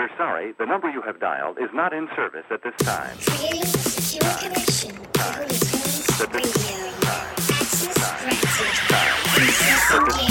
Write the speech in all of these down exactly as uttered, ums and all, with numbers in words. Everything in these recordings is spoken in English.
We're sorry, the number you have dialed is not in service at this time. Creating a secure connection to Holy Tunes Radio. Access granted. Disengage.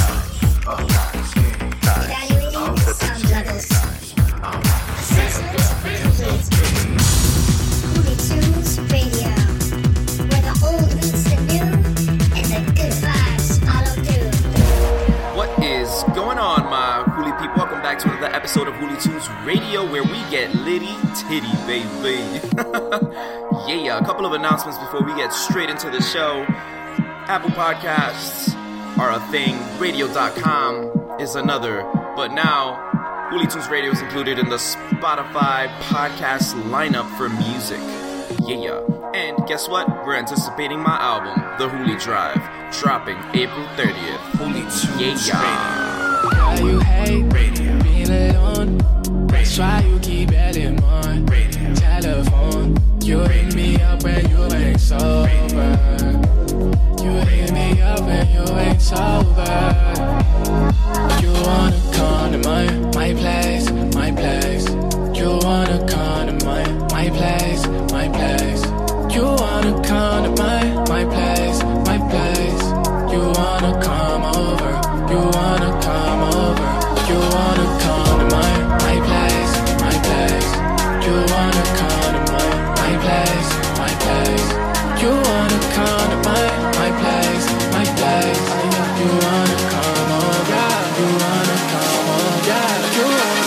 Evaluating sound levels. Assessment complete. Holy Tunes Radio, where the old meets the new and the good vibes follow through. What is going on, my Hooli people? Welcome back to another episode of Hooli Tunes Radio, where we get litty titty, baby. Yeah, a couple of announcements before we get straight into the show. Apple Podcasts are a thing. Radio dot com is another. But now, Hooli Tunes Radio is included in the Spotify podcast lineup for music. Yeah. And guess what? We're anticipating my album, The Hooli Drive, dropping April thirtieth. Hooli Tunes yeah. Why you hate radio? Being alone. That's why you keep adding on radio. Telephone. You hit me up when you ain't sober. You hit me up when you ain't sober. You wanna come to my, my place, my place. You wanna come to my, my place, my place. You wanna come to my, my place, my place. You wanna come over, you wanna come over. You wanna come to my, my place, my place. You wanna come to my, my place, my place. You wanna come to my, my place, my place. You wanna come over, you wanna come over, you wanna.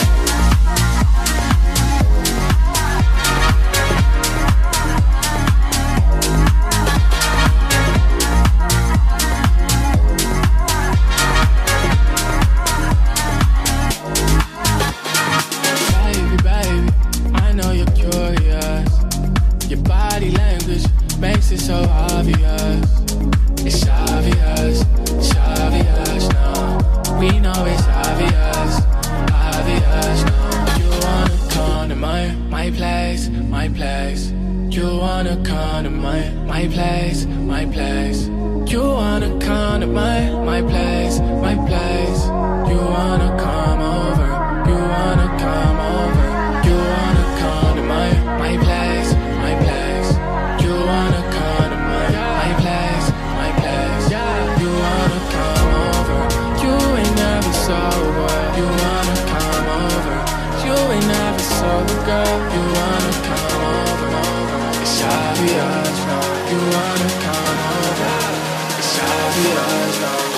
Makes it so obvious. It's obvious, it's obvious now. We know it's obvious, obvious now. You wanna come to my, my place, my place. You wanna come to my, my place, my place. You wanna come to my, my place, my place. You wanna come over, you wanna come over. You wanna come to my, my place, my place. You wanna come to my, my place, my place. You wanna come over. You ain't never sober. You wanna come over. You ain't never sober, girl. You wanna come over, over. It's obvious now. You wanna come over. It's obvious now.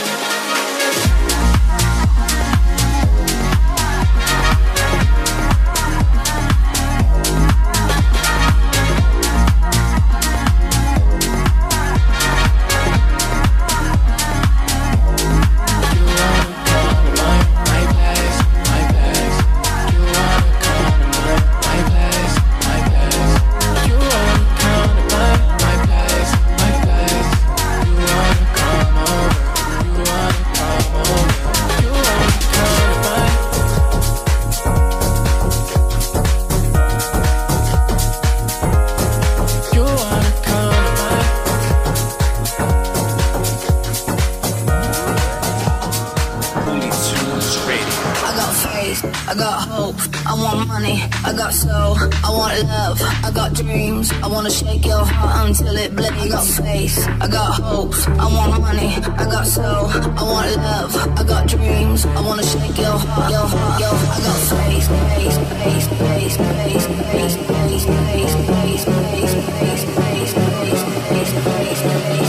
I wanna shake your heart until it bleeds. I got faith, I got hopes, I want money, I got soul, I want love, I got dreams. I wanna shake your heart, your heart, your heart. I got faith, faith, faith, faith, faith, faith, faith, faith, faith, faith, faith, faith, faith, faith,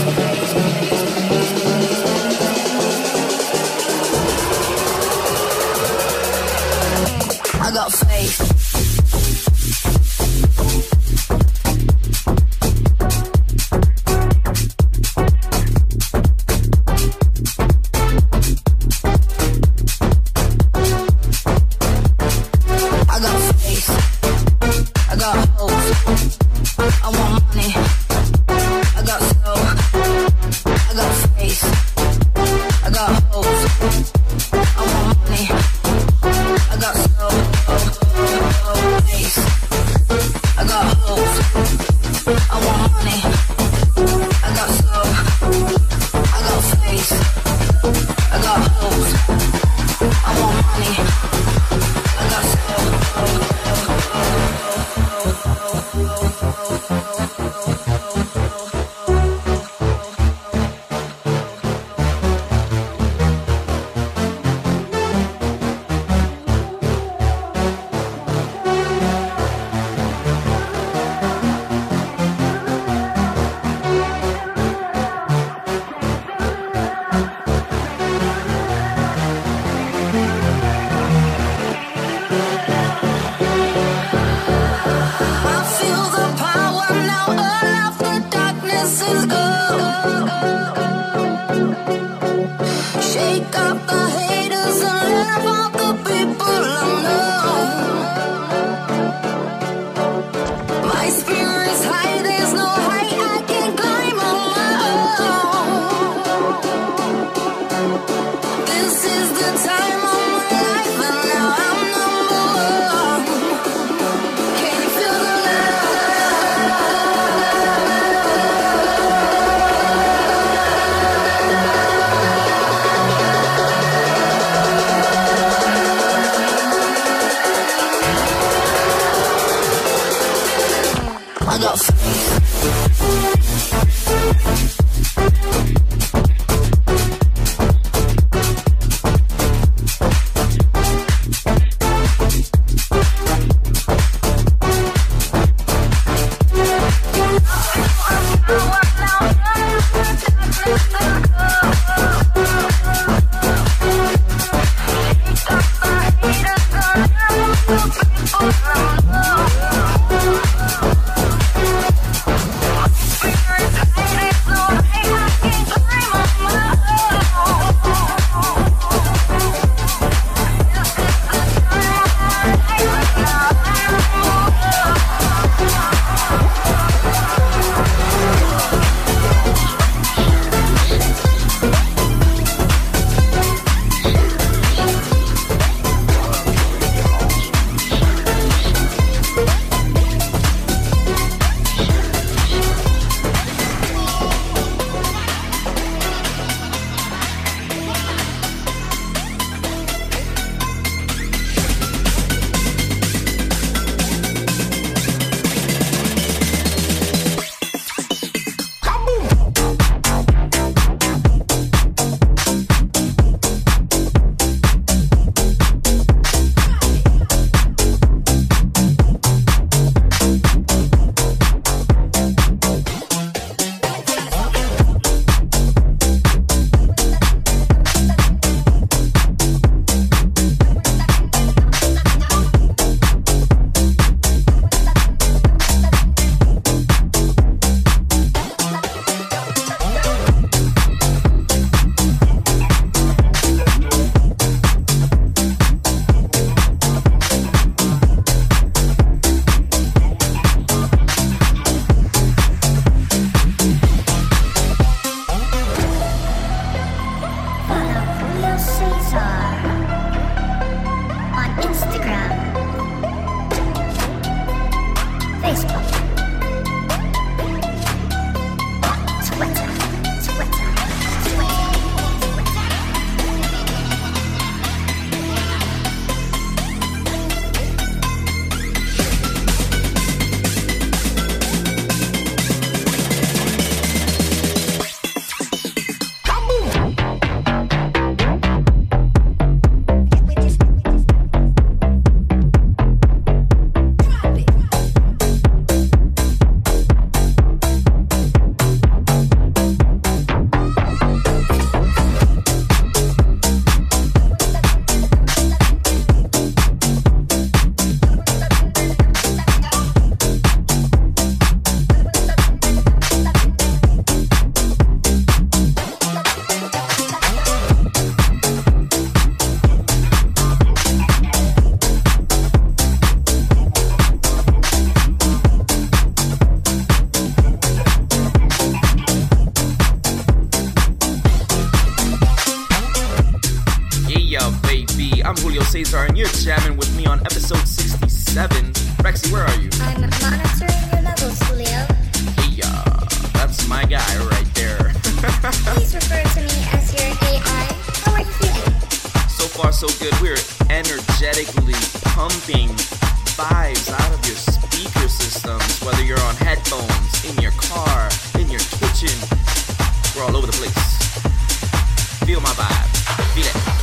faith. I got faith. I got so, oh, oh, oh. got faith. I'm Julio Cesar, and you're jamming with me on episode sixty-seven. Rexy, where are you? I'm monitoring your levels, Julio. Hey, uh, that's my guy right there. Please refer to me as your A I. How are you feeling? So far, so good. We're energetically pumping vibes out of your speaker systems, whether you're on headphones, in your car, in your kitchen. We're all over the place. Feel my vibe. Feel it.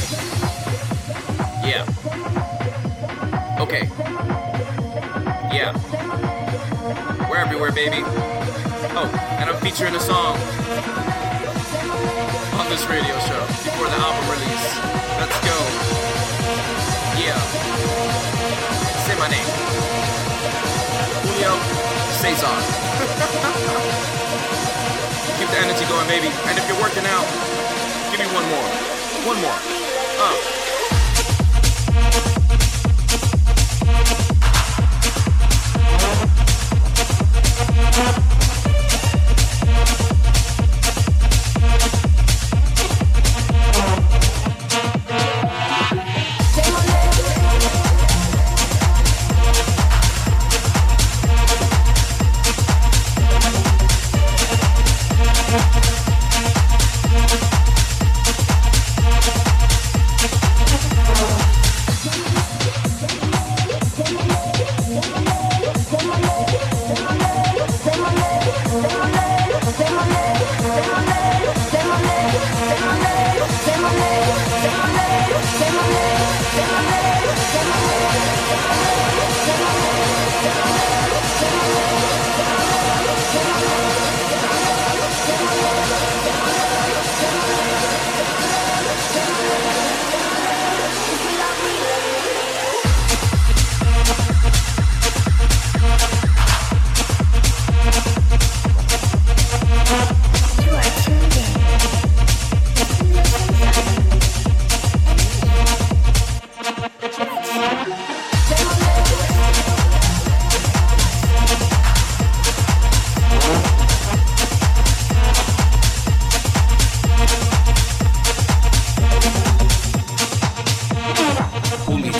Yeah. Okay. Yeah. We're everywhere, baby. Oh, and I'm featuring a song on this radio show before the album release. Let's go. Yeah. Say my name. Julio Cesar. Keep the energy going, baby. And if you're working out, give me one more. One more. Uh.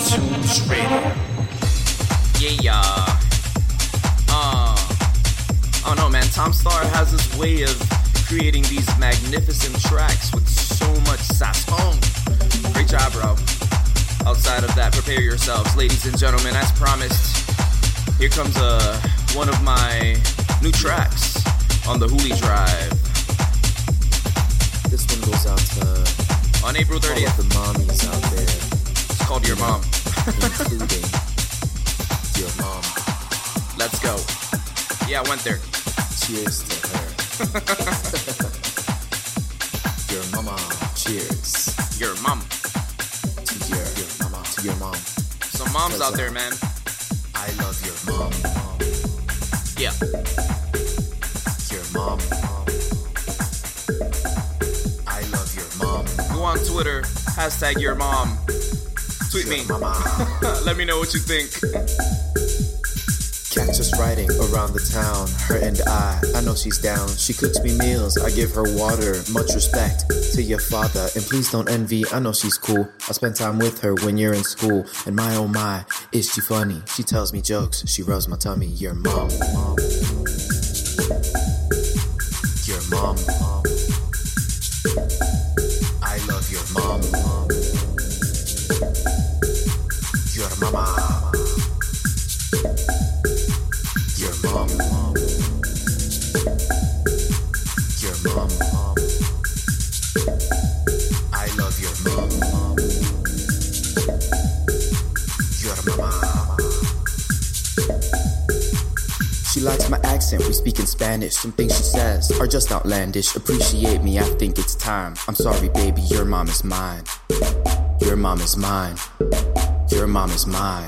Tunes Radio. Yeah. Uh, I don't know, man. Tom Starr has this way of creating these magnificent tracks with so much sass. Oh, great job, bro. Outside of that, prepare yourselves, ladies and gentlemen. As promised, here comes uh, one of my new tracks on the Hooli Drive. This one goes out to on April thirtieth. All of the mommies out there. It's called Your Mom. Including your mom. Let's go. Yeah, I went there. Cheers to her. Your mama. Cheers. Your mom. To your, your mama. To your mom. Some moms out there, man. I love your mom. Yeah. Your mom. I love your mom. Go on Twitter, hashtag your mom. Tweet your me. Mama. Let me know what you think. Catch us riding around the town, her and I. I know she's down. She cooks me meals, I give her water. Much respect to your father, and please don't envy. I know she's cool. I spend time with her when you're in school, and my oh my, is she funny? She tells me jokes, she rubs my tummy. Your mom, mom. Your mom, mom. I love your mom, mom. Your mama. Your mom, mom. Your mom, mom. I love your mom, mom. Your mama. She likes my accent, we speak in Spanish. Some things she says are just outlandish. Appreciate me, I think it's time. I'm sorry, baby, your mom is mine. Your mom is mine. Your mom is mine.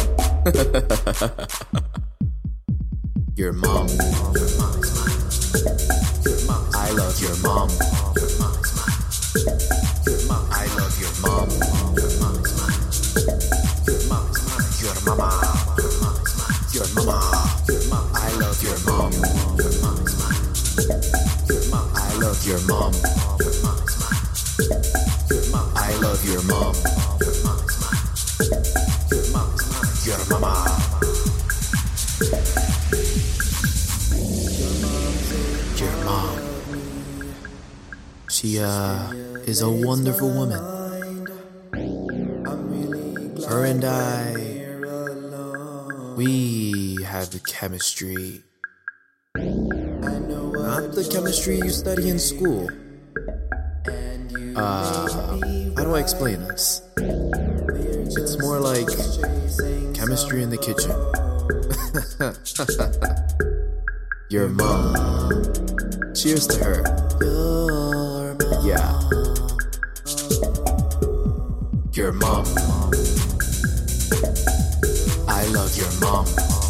Your mom, your mom is mine. Your mom, I love your mom. Your mom is mine. Your mom, I love your mom. Your mom is mine. Your mom is mine. Your mama, your mom is mine. Your mama, your mom, I love your mom. Your mom is mine. Your mom, I love your mom. Your mom is mine. Your mom, I love your mom. Your mom is mine. Your mom is mine. Your mama. Your mom. She, uh, is a wonderful woman. Her and I, we have chemistry. Not the chemistry you study in school. Uh, how do I explain this? It's more like chemistry in the kitchen. Your mom. Cheers to her. Yeah. Your mom. I love your mom.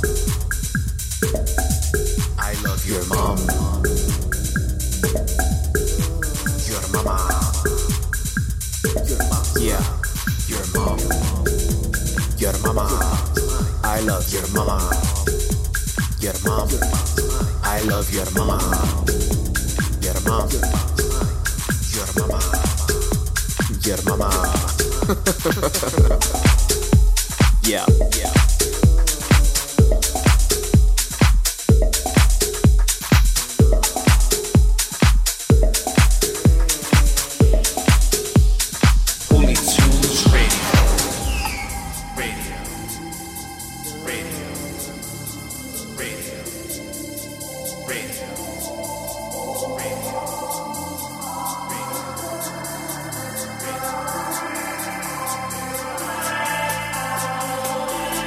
I love your mom. Your mama. Your mom. Yeah. Your mom. Your mama. I love your mama. Your mom. I love your mama. Your mom. Your mama. Your mama. Yeah, yeah. Hooli Tunes Radio. Radio. Radio. Radio. Radio. Radio. Radio.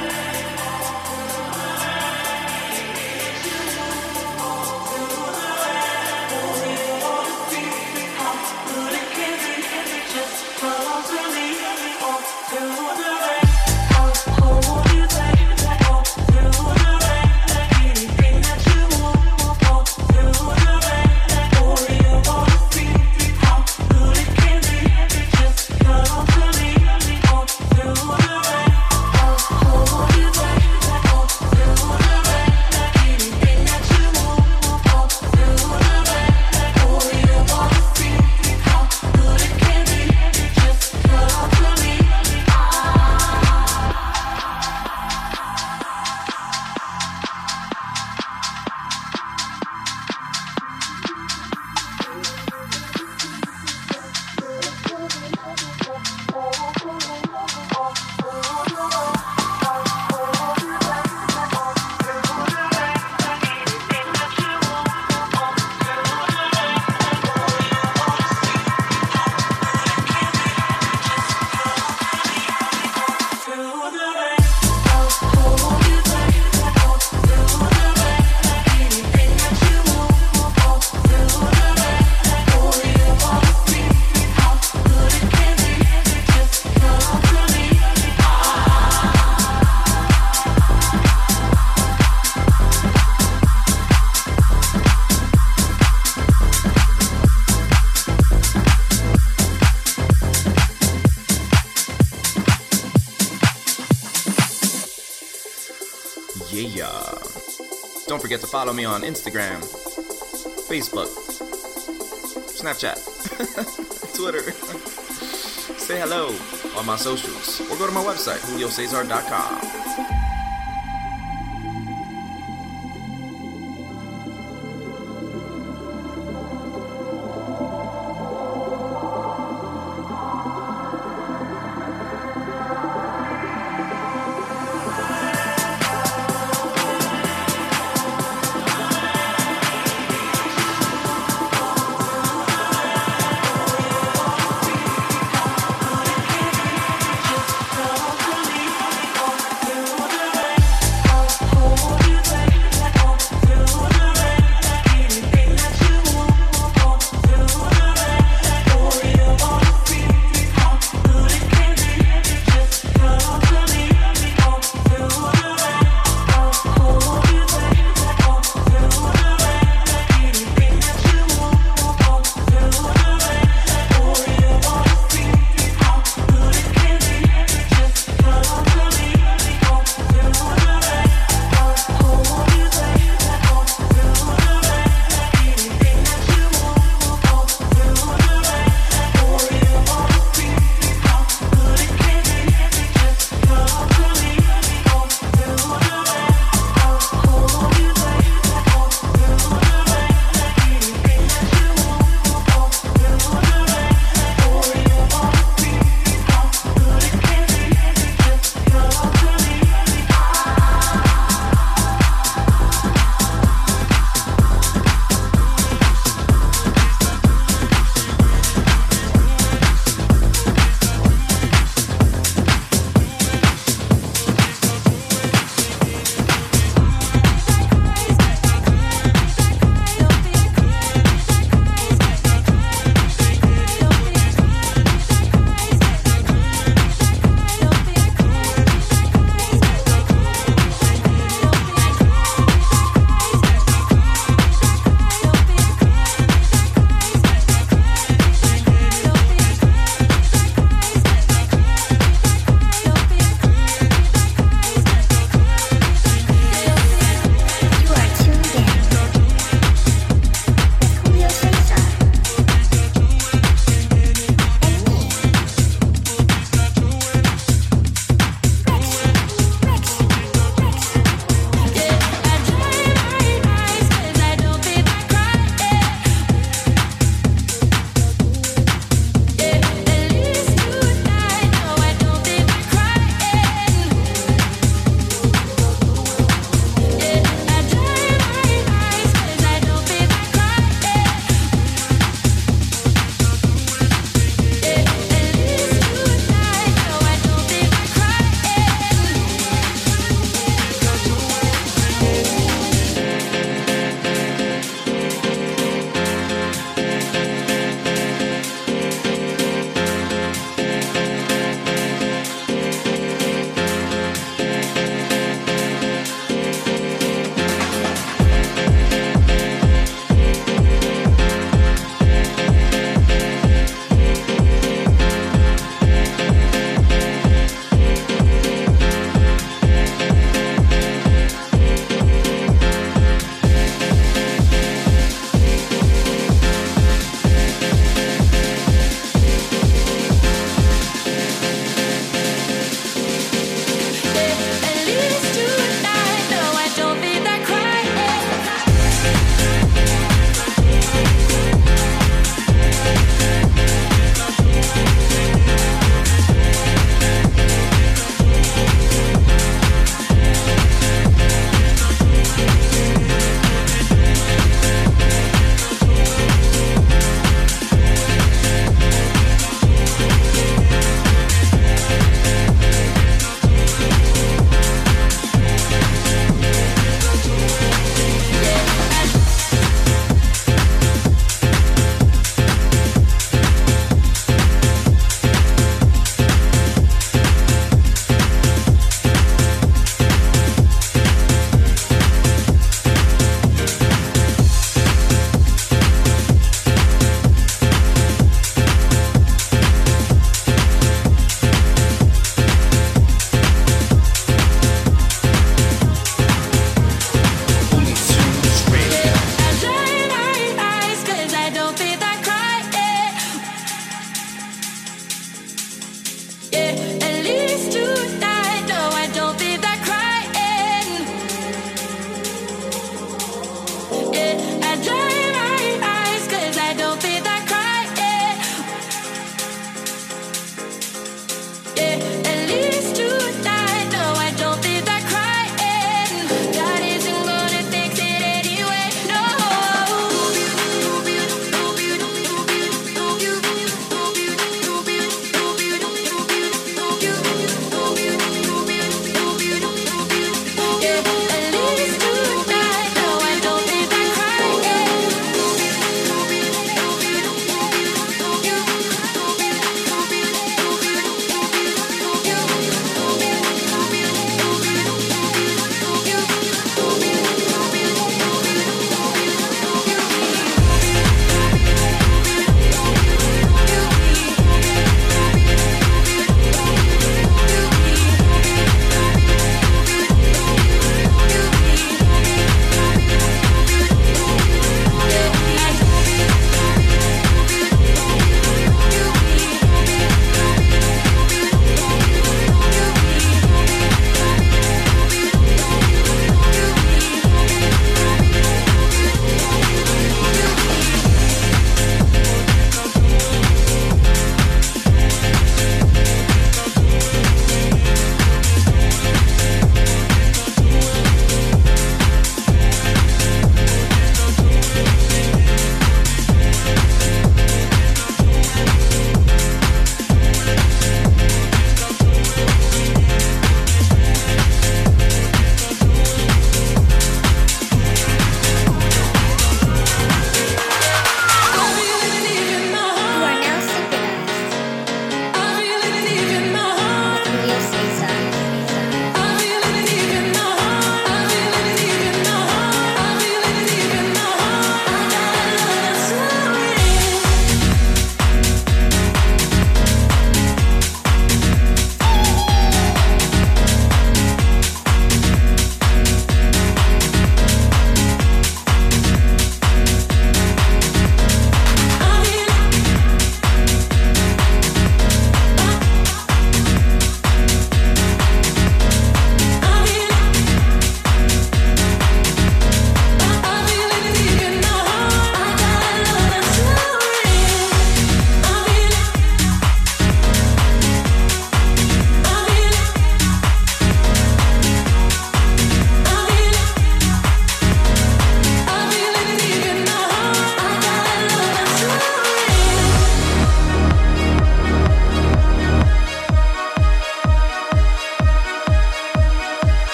Yeah. Don't forget to follow me on Instagram, Facebook, Snapchat, Twitter. Say hello on my socials or go to my website, julio cesar dot com.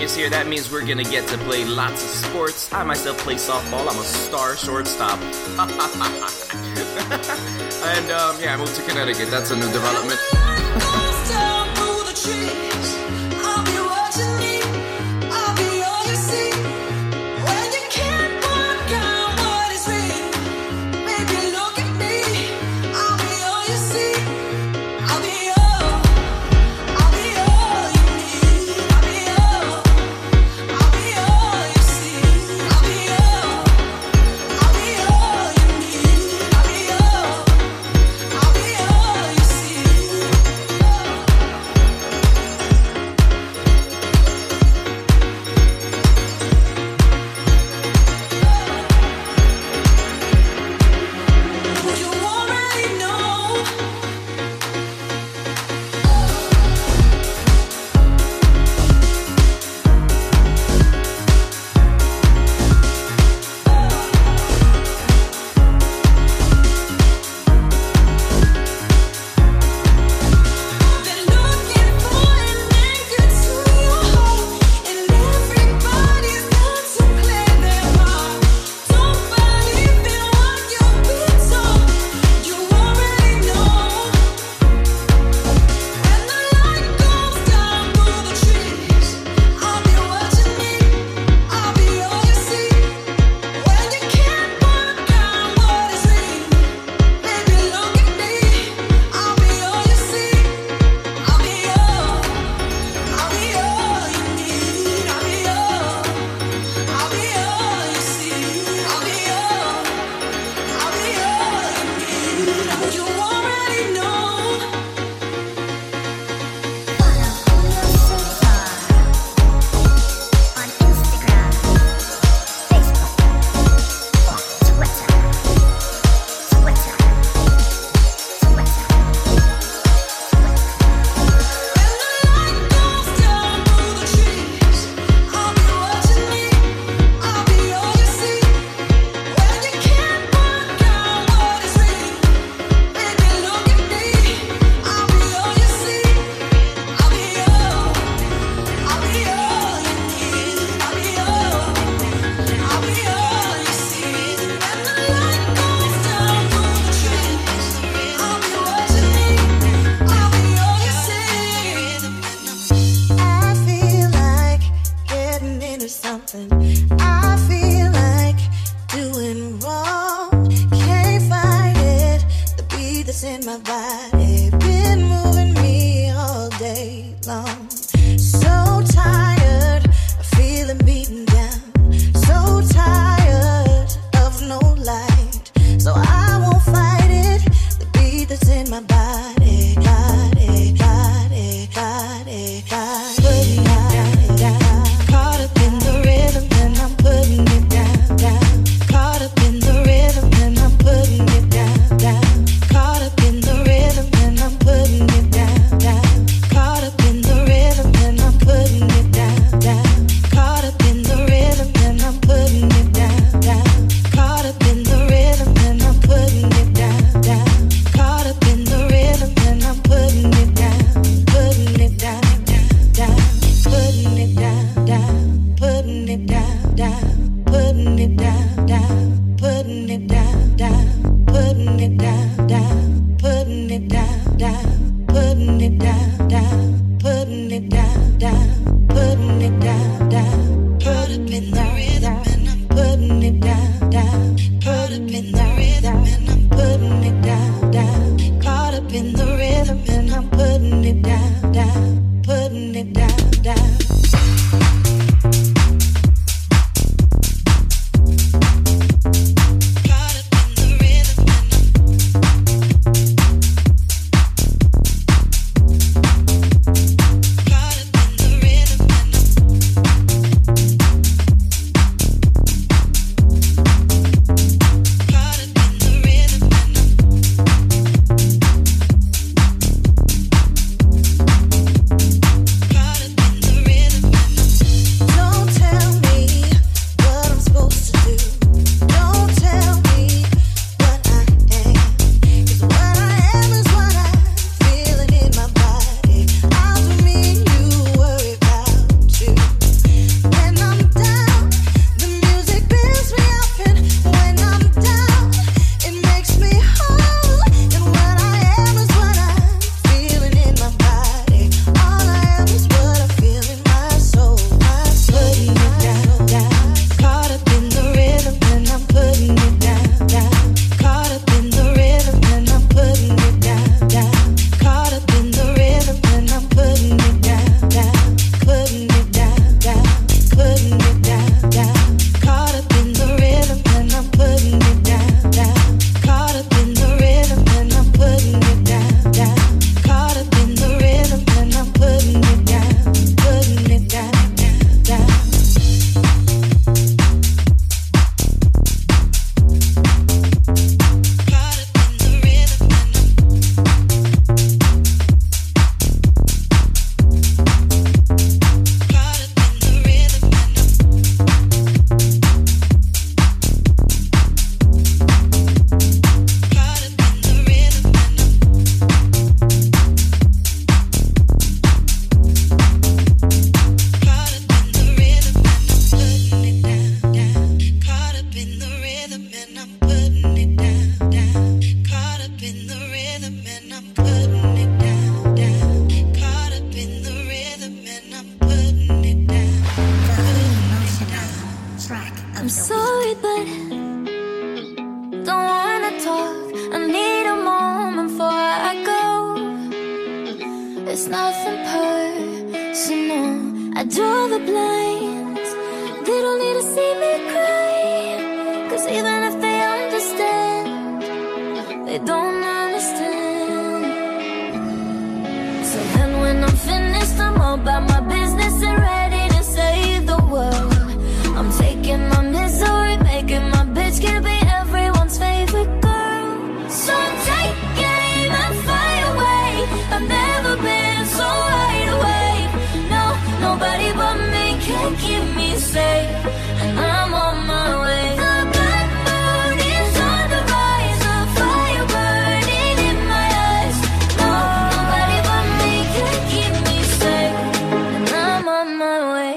this year, that means we're gonna get to play lots of sports. I myself play softball. I'm a star shortstop. And um, yeah, I moved to Connecticut. That's a new development. I'm sorry, but don't wanna talk. I need a moment before I go. It's nothing personal. I draw the blinds. They don't need to see me cry. Cause even if they understand, they don't understand. So then when I'm finished, I'm all about my business and ready to save the world. I'm taking my misery, making my bitch can be everyone's favorite girl. So take aim and fire away. I've never been so wide awake. No, nobody but me can keep me safe. And I'm on my way. The black moon is on the rise, a fire burning in my eyes. No, nobody but me can keep me safe. And I'm on my way.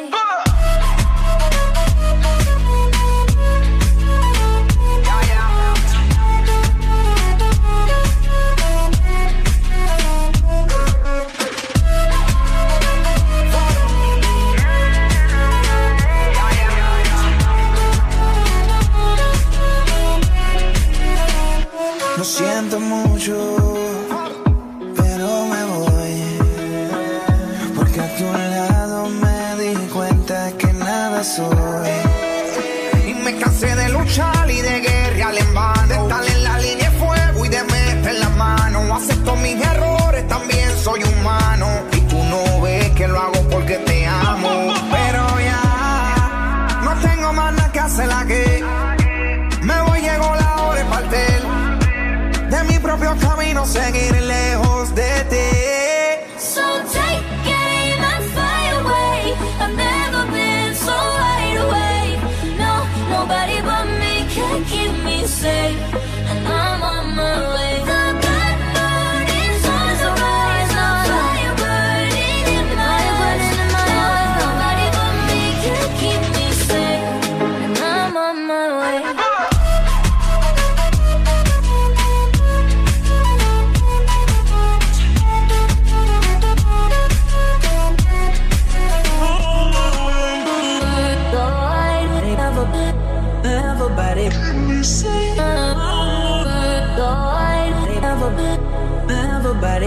Lo siento mucho, pero me voy, porque a tu lado me di cuenta que nada soy. Y me cansé de luchar y de guerrear en vano, de estar en la línea de fuego y de meter la mano. Acepto mis errores, también soy humano, y tú no ves que lo hago porque te amo. Pero ya no tengo más nada que hacer aquí. Me voy, llegó la hora de partir de mi propio camino, seguir lejos de ti. So take aim and fly away. I've never been so wide awake. No, nobody but me can keep me safe. And I'm on my way. The black moon is on the rise, a fire burning in my eyes. No, nobody but me can keep me safe. And I'm on my way. Everybody, everybody,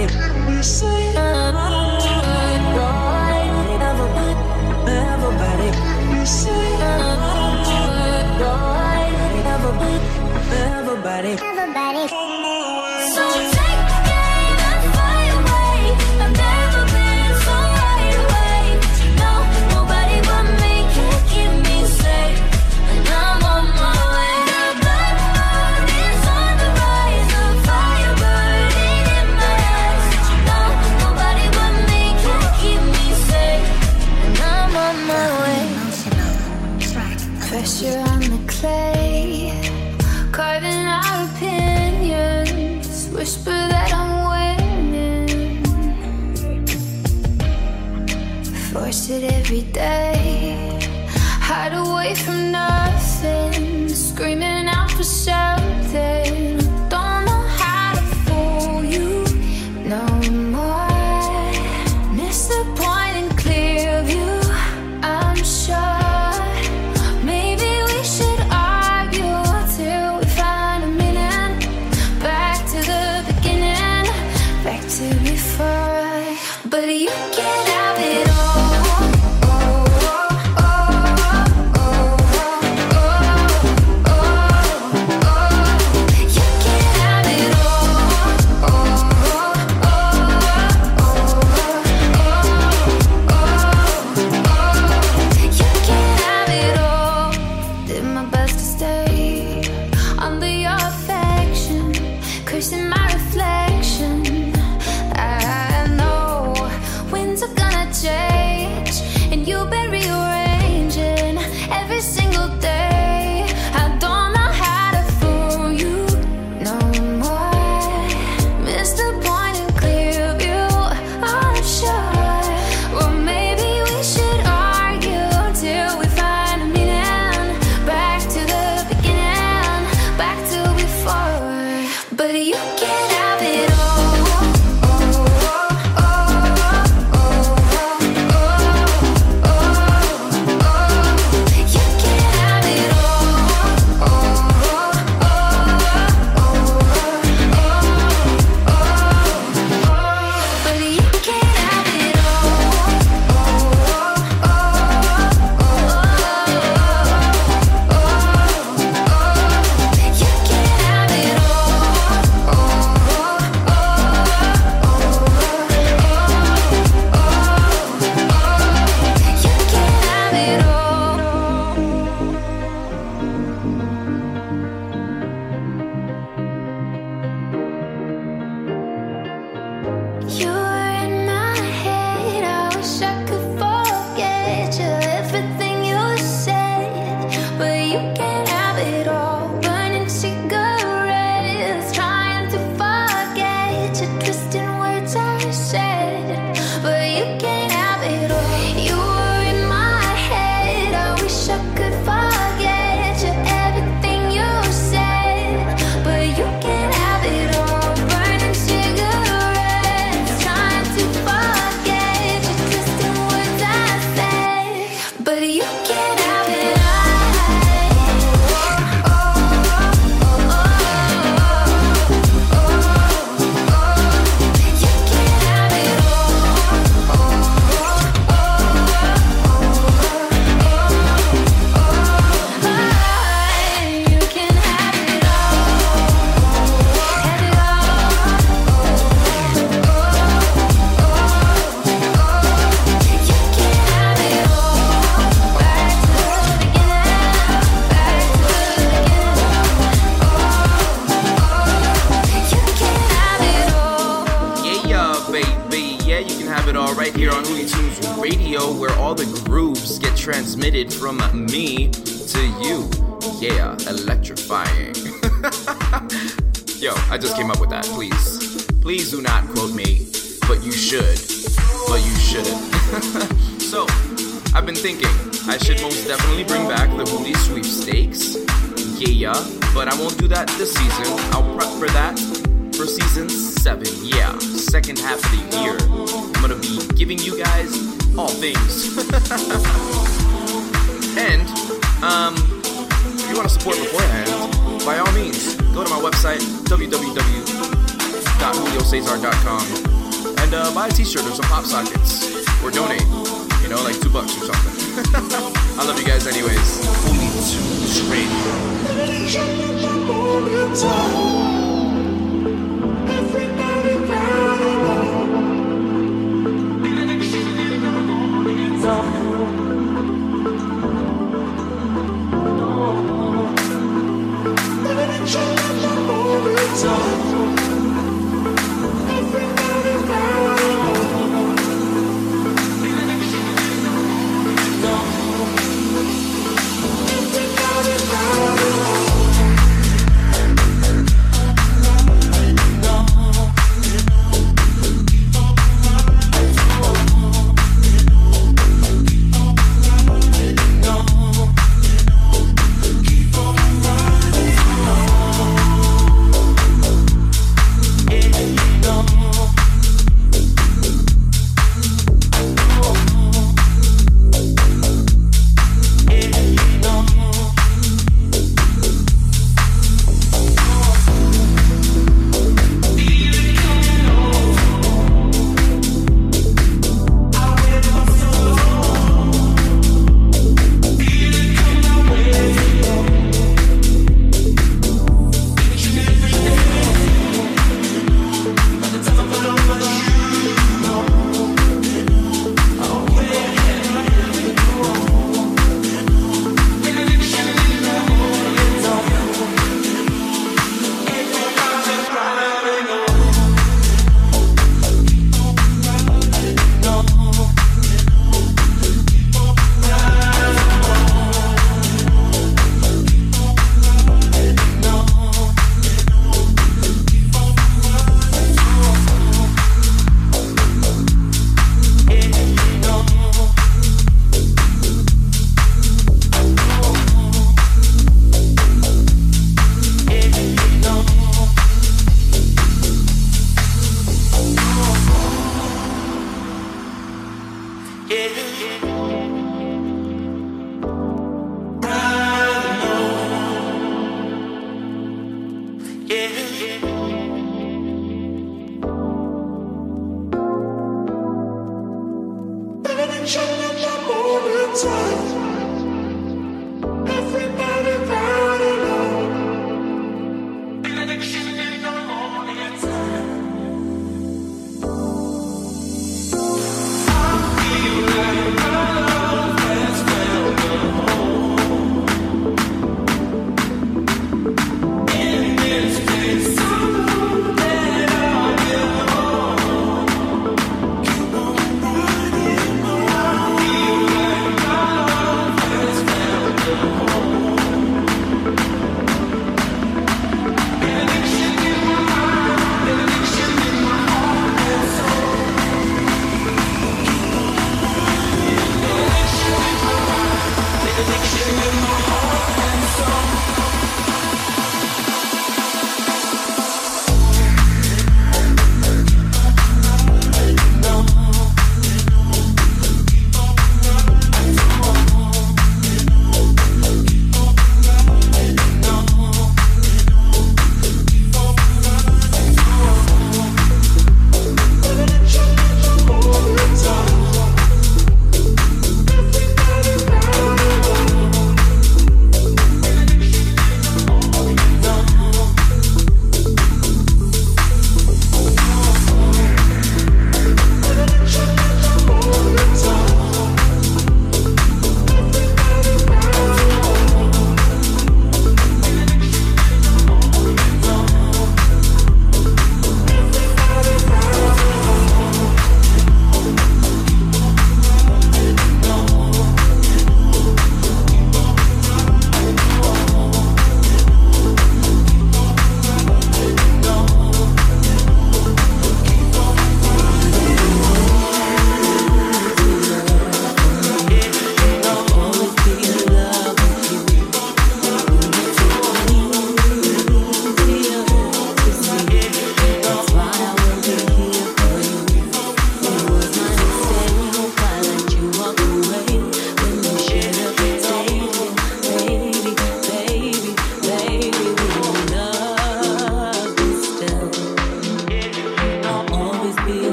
everybody, everybody. So take aim and fly away. I've never been so wide awake. No, nobody but me can keep me safe. And I'm on my way. The black moon is on the rise, a fire burning in my eyes. No, nobody but me can keep me safe. And I'm on my way. Pressure on the clay, carving out opinions, whisper that I'm winning. Force it every day, hide away from nothing, screaming out for something. Don't know how to fool you no more. Miss the point in clear view, I'm sure. Maybe we should argue till we find a meaning. Back to the beginning, back to before. But you can't have it all. Oh, oh, oh. Transmitted from me to you. Yeah, electrifying. Yo, I just came up with that. Please, please do not quote me, but you should, but you shouldn't. So, I've been thinking I should most definitely bring back the Hoolie Sweepstakes. Yeah, but I won't do that this season. I'll prep for that for season seven. Yeah, second half of the year. I'm gonna be giving you guys all things. And, um, if you want to support beforehand, by all means, go to my website, w w w dot julio cesar dot com, and uh, buy a t-shirt or some pop sockets, or donate, you know, like two bucks or something. I love you guys anyways. Holy Tunes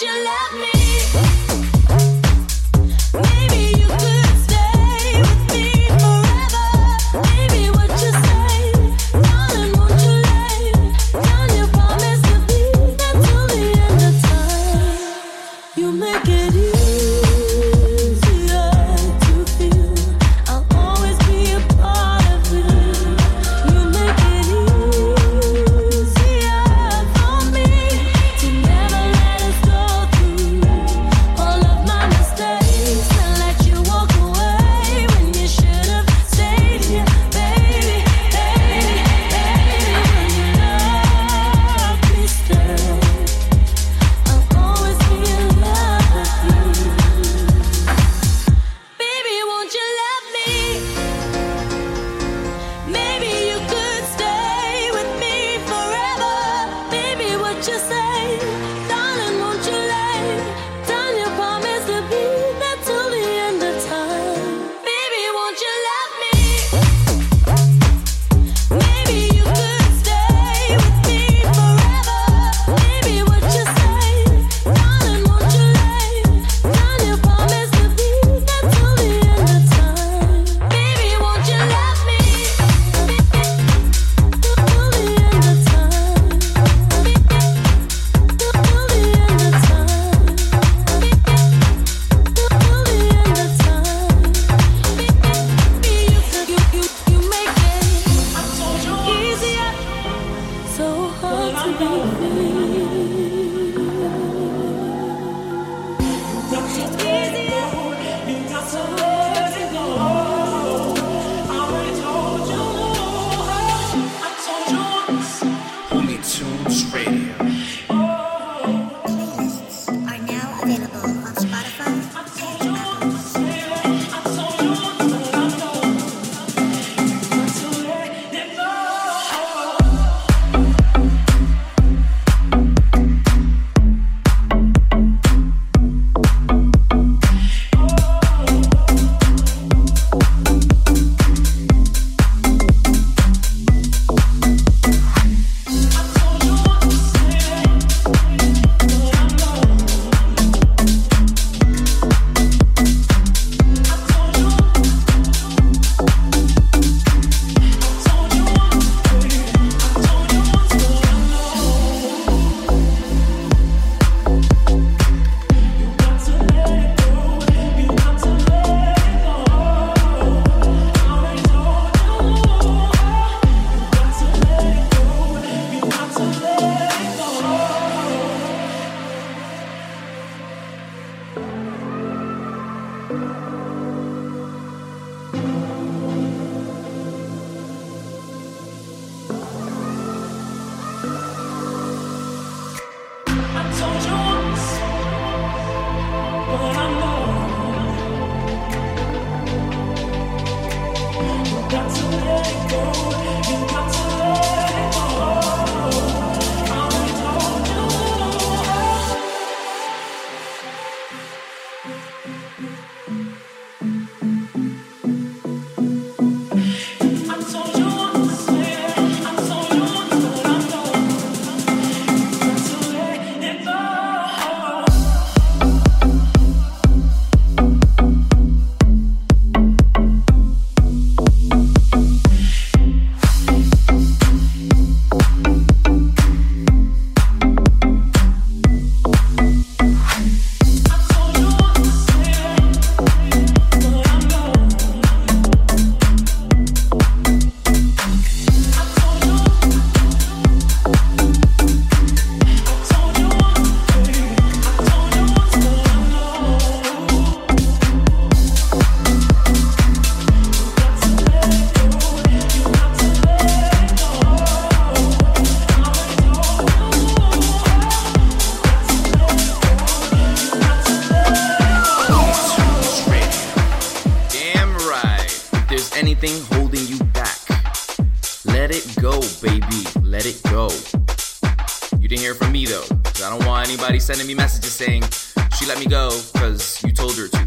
Sending me messages saying she let me go because you told her to.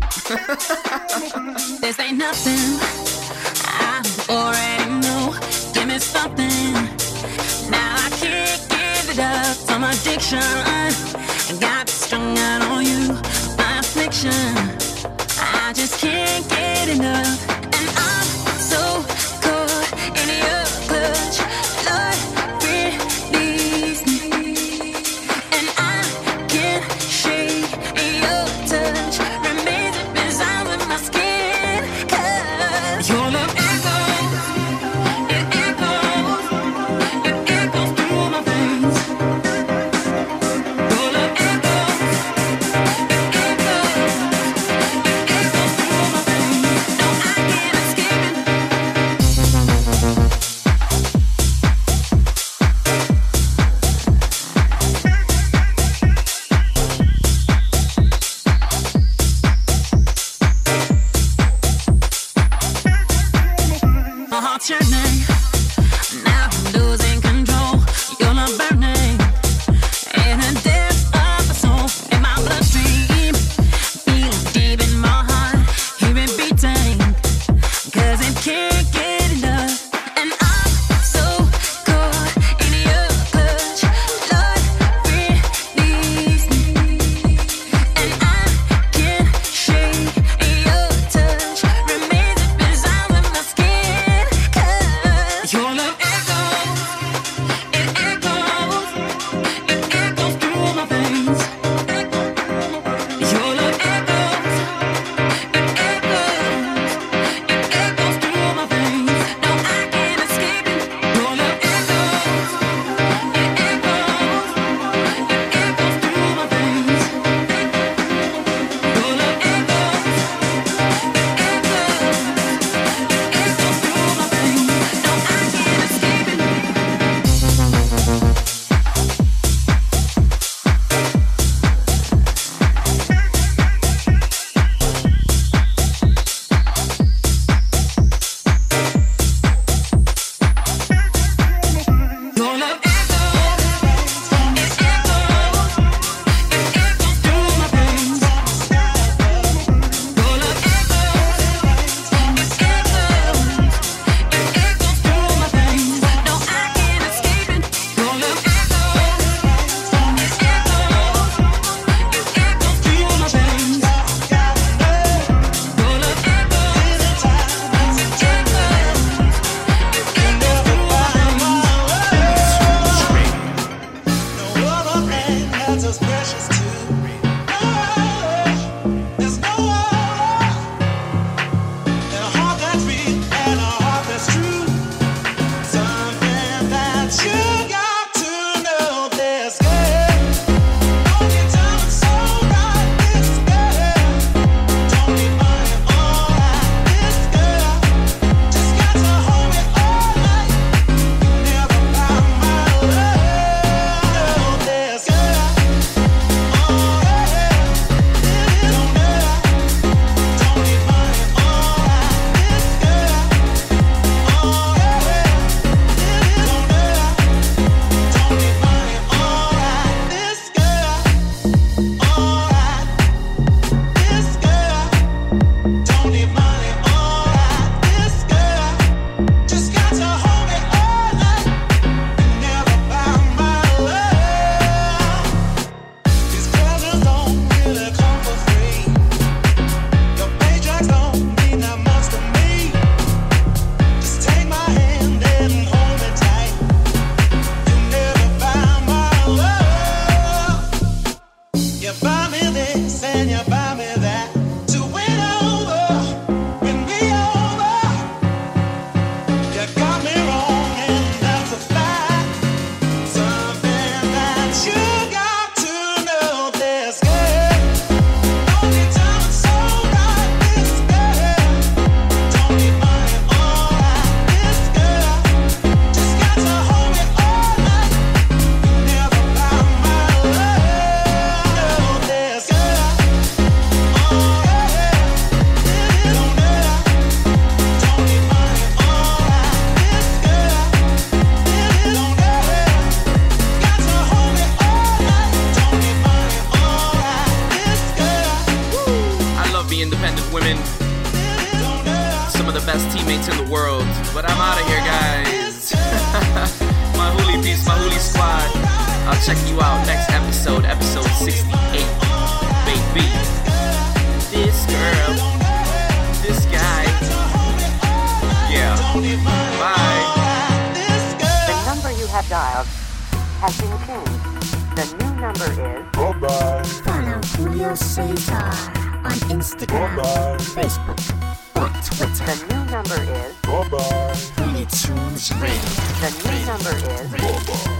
This ain't nothing I already know. Give me something. Now I can't give it up. Some addiction. I got strung out. then you buy me that. To win over, win me over. You got me wrong, and that's a fact. Something that you got to know. This girl, don't need time, so right. This girl, don't need money, all right. This girl, just got to hold me all night. Never buy my love. This girl, oh yeah, don't don't need money, all right. This girl, don't got to hold me all night. Don't need money, all right. This girl, I love the independent women, some of the best teammates in the world. But I'm out of here, guys. My Huli piece, my Huli squad. I'll check you out next episode, episode sixty-eight. Baby, this girl, this guy. Yeah. Bye. The number you have dialed has been changed. The new number is... Follow Julio Cesar on Instagram, Facebook, or Twitter. The new number is... Julio Tunes Radio. The new number is...